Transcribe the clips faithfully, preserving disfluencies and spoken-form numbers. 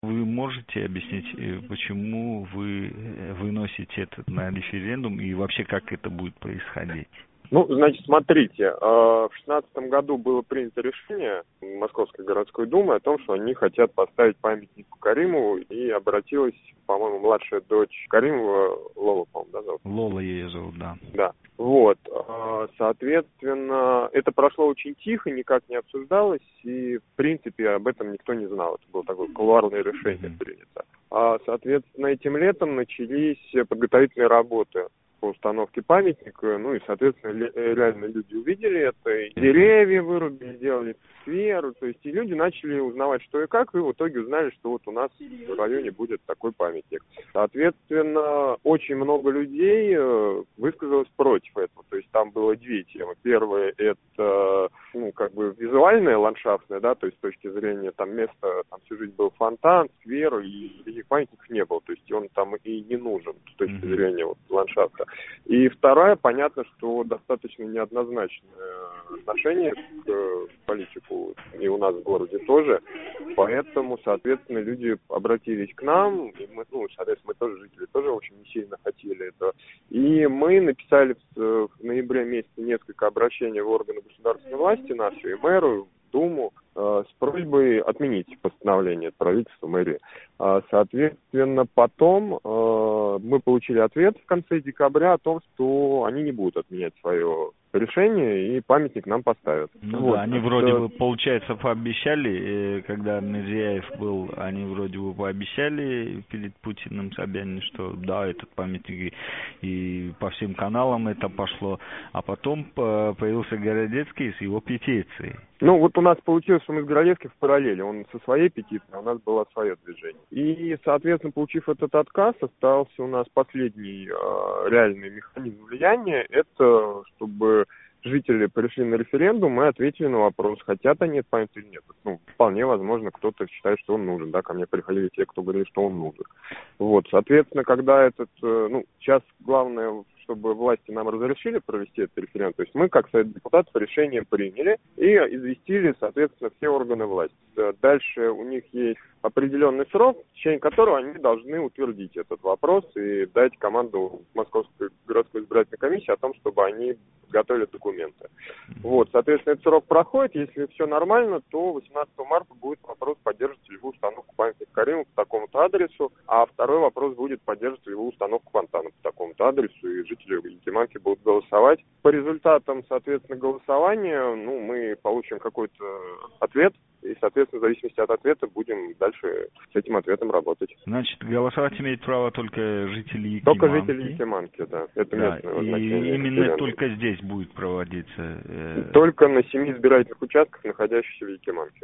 Вы можете объяснить, э, почему вы э, выносите это на референдум и вообще как это будет происходить? Ну, значит, смотрите, э, в шестнадцатом году было принято решение Московской городской думы о том, что они хотят поставить памятник Каримову, и обратилась, по-моему, младшая дочь Каримова, Лола, по-моему, да, зовут? Лола ее зовут, да. Да. Вот, э, соответственно, это прошло очень тихо, никак не обсуждалось, и, в принципе, об этом никто не знал. Это было такое кулуарное решение mm-hmm. принято. А, соответственно, этим летом начались подготовительные работы по установке памятника, ну и, соответственно, реально люди увидели это, и деревья вырубили, сделали сквер, то есть и люди начали узнавать, что и как, и в итоге узнали, что вот у нас в районе будет такой памятник. Соответственно, очень много людей высказалось против этого, то есть там было две темы. Первая — это, ну, как бы визуальная, ландшафтная, да, то есть с точки зрения там места, там всю жизнь был фонтан, сквер, и таких памятников не было, то есть он там и не нужен с точки mm-hmm. зрения вот ландшафта. И вторая, понятно, что достаточно неоднозначное отношение к политику, и у нас в городе тоже, поэтому, соответственно, люди обратились к нам, и мы, ну, соответственно, мы тоже, жители, тоже очень не сильно хотели этого, и мы написали в, в ноябре месяце несколько обращений в органы государственной власти, нашу и мэру, Думу, э, с просьбой отменить постановление правительства мэрии. Э, соответственно, потом э, мы получили ответ в конце декабря о том, что они не будут отменять свое решение и памятник нам поставят. Ну вот. да, они вроде бы, получается, пообещали, когда Мирзияев был, они вроде бы пообещали перед Путиным, Собянин, что да, этот памятник, и, и по всем каналам это пошло, а потом появился Городецкий с его петицией. Ну, вот у нас получилось, что мы с Городецким в параллели. Он со своей петицией, а у нас было свое движение. И, соответственно, получив этот отказ, остался у нас последний э, реальный механизм влияния. Это чтобы жители пришли на референдум и ответили на вопрос, хотят они этот памятник или нет. Ну, вполне возможно, кто-то считает, что он нужен. Да, ко мне приходили те, кто говорили, что он нужен. Вот, соответственно, когда этот, э, ну, сейчас главное, чтобы власти нам разрешили провести этот референдум. То есть мы, как Совет депутатов, решение приняли и известили, соответственно, все органы власти. Дальше у них есть определенный срок, в течение которого они должны утвердить этот вопрос и дать команду Московской городской избирательной комиссии о том, чтобы они готовили документы. Вот, соответственно, этот срок проходит. Если все нормально, то восемнадцатого марта будет вопрос, поддерживать ли вы установку памятника Каримову по такому-то адресу, а второй вопрос будет, поддерживать ли вы установку фонтана по такому-то адресу, и жители Якиманки будут голосовать. По результатам, соответственно, голосования, ну, мы получим какой-то ответ, и, соответственно, в зависимости от ответа будем дальше с этим ответом работать. Значит, голосовать имеют право только жители Якиманки? Только жители Якиманки, да. Это да, местное и значение. именно референдум. Только здесь будет проводиться? Э... Только на семи избирательных участках, находящихся в Якиманке.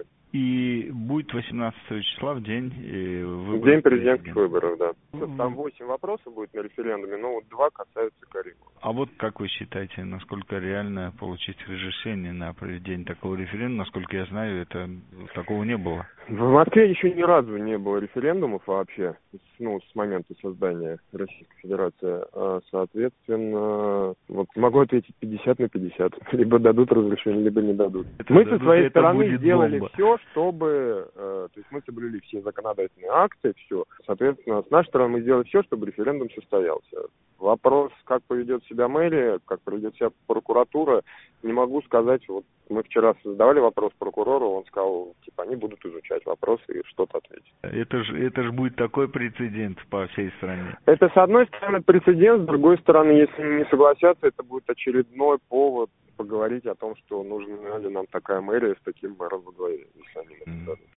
И будет восемнадцатого числа в день э, выборов? День президентских выборов, да. Там восемь вопросов будет на референдуме, но вот два касаются Каримова. А вот как вы считаете, насколько реально получить разрешение на проведение такого референдума? Насколько я знаю, это такого не было. В Москве еще ни разу не было референдумов вообще, ну, с момента создания Российской Федерации. Соответственно, вот могу ответить пятьдесят на пятьдесят. Либо дадут разрешение, либо не дадут. Это мы дадут, со своей стороны сделали бомба. все, чтобы... То есть мы соблюли все законодательные акты, все. Соответственно, с нашей стороны мы сделали все, чтобы референдум состоялся. Вопрос, как поведет себя мэрия, как поведет себя прокуратура, не могу сказать. Вот мы вчера задавали вопрос прокурору, он сказал, типа, они будут изучать вопросы и что-то ответить. Это же это ж будет такой прецедент по всей стране. Это, с одной стороны, прецедент, с другой стороны, если не согласятся, это будет очередной повод поговорить о том, что нужна ли нам такая мэрия с таким мэром во главе, если они mm-hmm.